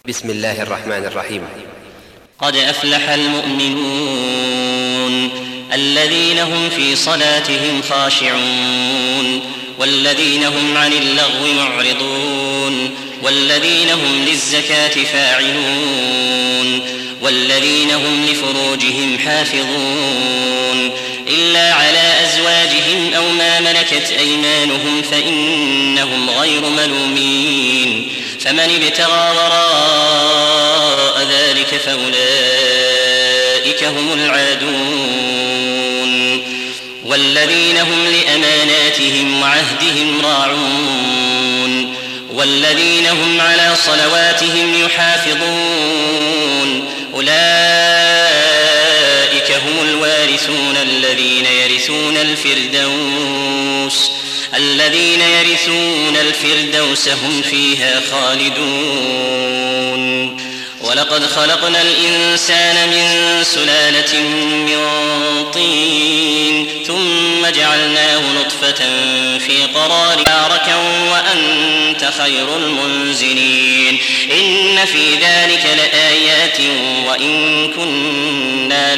بسم الله الرحمن الرحيم. قد أفلح المؤمنون الذين هم في صلاتهم خاشعون والذين هم عن اللغو معرضون والذين هم للزكاة فاعلون والذين هم لفروجهم حافظون إلا على أزواجهم أو ما ملكت أيمانهم فإنهم غير ملومين فمن ابتغى وراء ذلك فأولئك هم العادون والذين هم لأماناتهم وعهدهم راعون والذين هم على صلواتهم يحافظون أولئك هم الوارثون الذين يرثون الفردوس هم فيها خالدون ولقد خلقنا الإنسان من سلالة من طين ثم جعلناه نطفة في قرار مباركا وأنت خير المنزلين إن في ذلك لآيات وإن كنا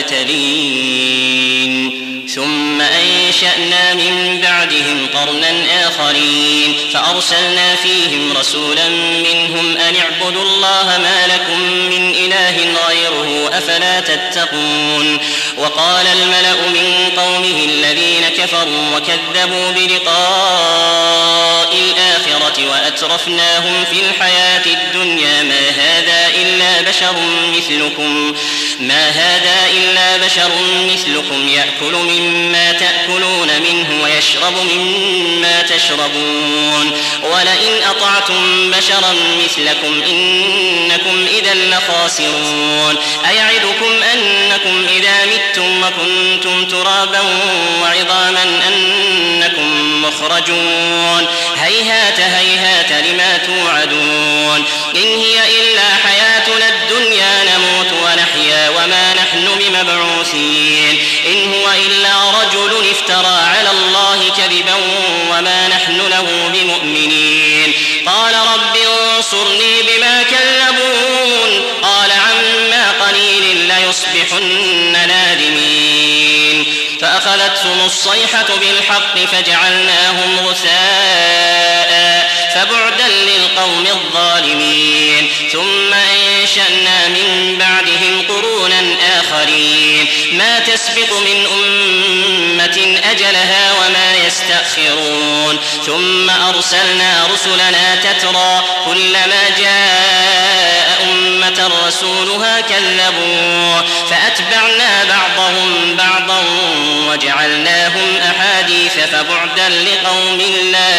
لمبتلين ثم أنشأنا من بعدهم قرنا آخرين فأرسلنا فيهم رسولا منهم أن اعبدوا الله ما لكم من إله غيره أفلا تتقون وقال الملأ من قومه الذين كفروا وكذبوا بلقاء الآخرة وأترفناهم في الحياة الدنيا ما هذا إلا بشر مثلكم يأكل مما تأكلون منه ويشرب مما تشربون ولئن أطعتم بشرا مثلكم إنكم إذا لخاسرون أيعدكم أنكم إذا متم وكنتم ترابا وعظاما أنكم مخرجون هيهات هيهات لما توعدون إن هي إلا حياتنا الدنيا نموت ونحيا وما نحن بمبعوثين إن هو إلا رجل افترى على الله كذبا وما نحن له بمؤمنين قال رب انصرني بما كذبون قال عما قليل ليصبحن نادمين فأخذتهم الصيحة بالحق فجعلناهم غثاء فبعدا للقوم الظالمين ثم أنشأنا من بعدهم قرونا آخرين ما تسبق من أمة أجلها وما يستأخرون ثم أرسلنا رسلنا تترى كلما جاء أمة رسولها كذبوه فأتبعنا بعضهم بعضا وجعلناهم أحاديث فبعدا لقوم لا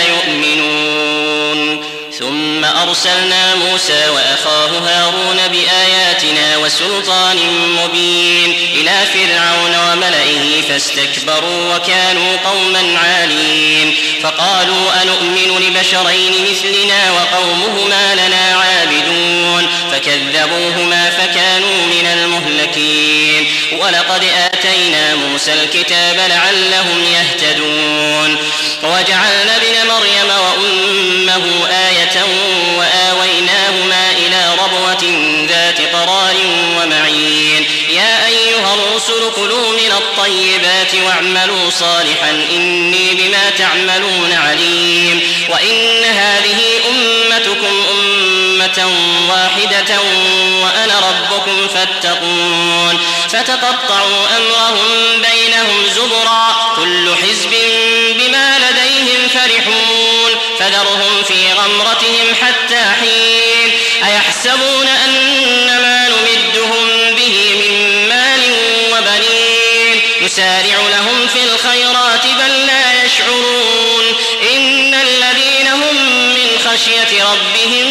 يؤمنون ثم أرسلنا موسى وأخاه هارون بآياتنا وسلطان مبين إلى فرعون وملئه فاستكبروا وكانوا قوما عالين فقالوا أنؤمن لبشرين مثلنا وقومهما لنا عابدون فكذبوهما فكانوا من المهلكين ولقد آتينا موسى الكتاب لعلهم يهتدون وجعلنا ابن مريم وأمه آية وآويناهما إلى ربوة ذات قرار ومعين يا أيها الرسل كلوا من الطيبات واعملوا صالحا إني بما تعملون عليم وإن هذه أمتكم أمة واحدة وأنا ربكم فاتقون فتقطعوا أمرهم بينهم زبرا كل حزب بما لديهم فرحون فذرهم في غمرتهم حتى حين أيحسبون أن ما نمدهم به من مال وبنين نسارع لهم في الخيرات بل لا يشعرون إن الذين هم من خشية ربهم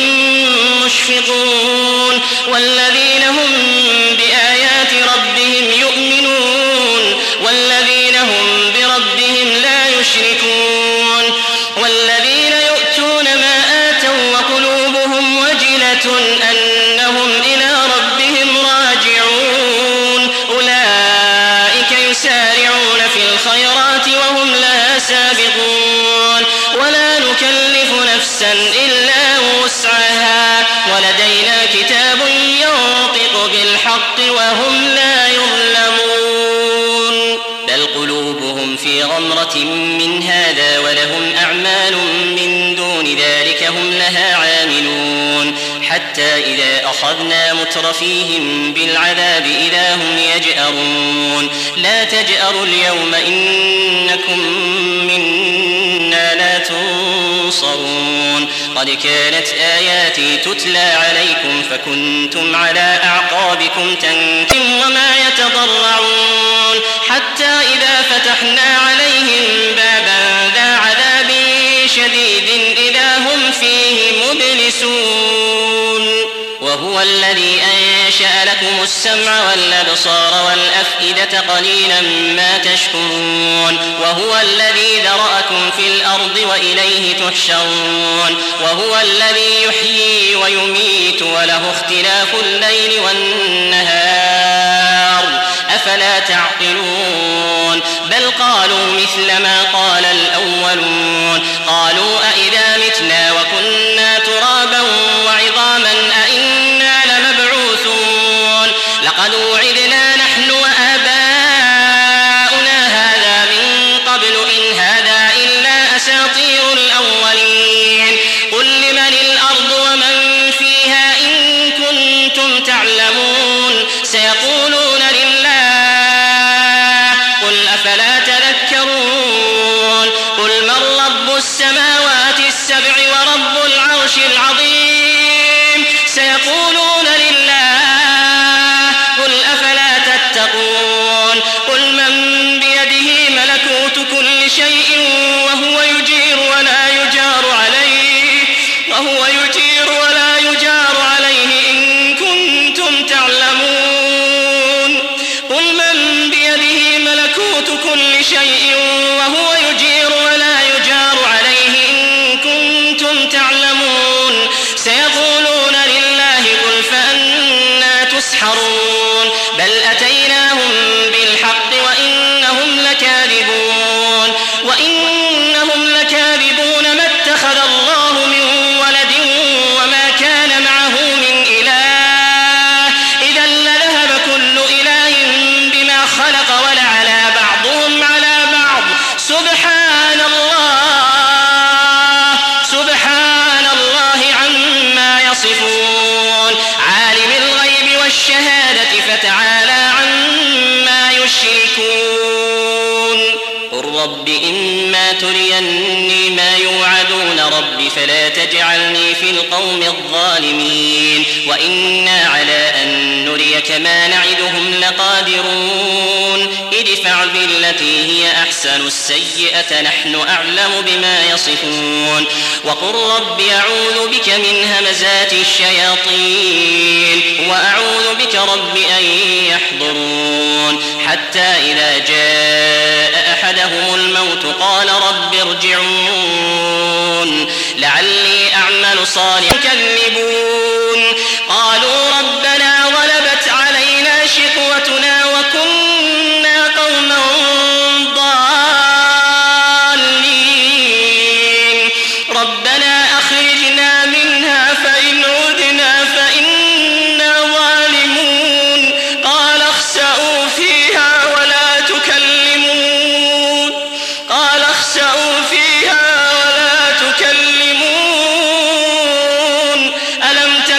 مشفقون والذين هم بآيات ربهم يؤمنون والذين هم بربهم لا يشركون والذين يؤتون ما آتوا وقلوبهم وجلة أنهم إلى ربهم راجعون أولئك يسارعون في الخيرات وهم لا سابقون ولا نكلف نفسا إلا وسعها ولدينا كتاب ينطق بالحق وهم لا يظلمون بل قلوبهم في غمرة من هذا ولهم أعمال من دون ذلك هم لها عاملون حتى إذا أخذنا مترفيهم بالعذاب إذا هم يجأرون لا تجأروا اليوم إنكم منا لا تنصرون قد كانت آياتي تتلى عليكم فكنتم على أعقابكم تنكرون وما يتضرعون حتى إذا فتحنا عليهم بابا ذا عذاب شديد إذا هم فيه مبلسون وهو الذي أنشأ لكم السمع والأبصار والأفئدة قليلا ما تشكرون وهو الذي ذرأكم في الأرض وإليه تحشرون وهو الذي يحيي ويميت وله اختلاف الليل والنهار أفلا تعقلون بل قالوا مثل ما قال الأولون قالوا أئذا متنا وكنا ترابا وعظاما أئنا لمبعوثون لقد وعدنا نحن وآباؤنا هذا من قبل إن هذا إلا أساطير الأولين قل لمن الأرض ومن فيها إن كنتم تعلمون سيقولون لله قل أفلا تذكرون قل من رب السماوات السبع ورب العرش العظيم سيقولون لله قل أفلا تتقون قل من بيده ملكوت كل شيء وهو يجير ولا يجار عليه إن كنتم تعلمون قل من بيده ملكوت كل شيء وهو يجير ولا يجار عليه إن كنتم تعلمون سيقولون لله قل فأنى تسحرون بل أتيناهم بالحق وإنهم لكاذبون ما اتخذ الله من ولد وما كان معه من إله إذا لذهب كل إله بما خلق ولعلى بعضهم على بعض سبحان الله عما يصفون عالم الغيب والشهادة فتعالى عما يشركون قل رب إما تريني ما يوعدون رب فلا تجعلني في القوم الظالمين وإنا على أن نريك ما نعدهم لقادرون ادفع بالتي هي أحسن السيئة نحن أعلم بما يصفون وقل رب أعوذ بك من همزات الشياطين وأعوذ بك رب أن يحضرون حتى إذا جاء أحدهم الموت قال رب ارجعون لعلي أعمل صالحا يكذبون قالوا ربنا غلبت علينا شقوتنا وكنا قوما ضالين ربنا أخرجنا منها فإن عدنا فإنا ظالمون قال اخسئوا فيها ولا تكلمون ألم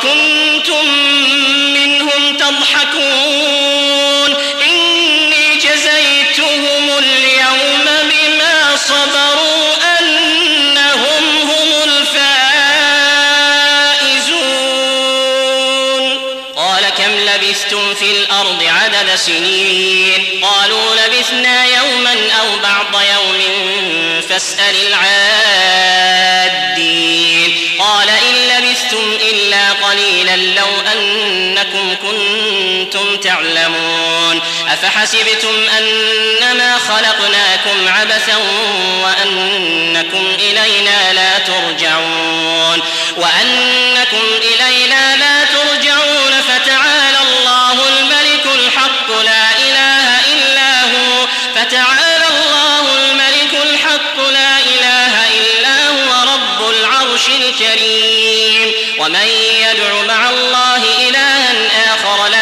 وكنتم منهم تضحكون إني جزيتهم اليوم بما صبروا أنهم هم الفائزون قال كم لبثتم في الأرض عدد سنين قالوا لبثنا يوما أو بعض يوم فاسأل العادين قال إن لبثتم إلا قليلا لو أنكم كنتم تعلمون أفحسبتم أنما خلقناكم عبثا وأنكم إلينا لا ترجعون فتعالى الله الملك الحق لا إله إلا هو رب العرش الكريم ومن يدع مع الله إلها آخر لا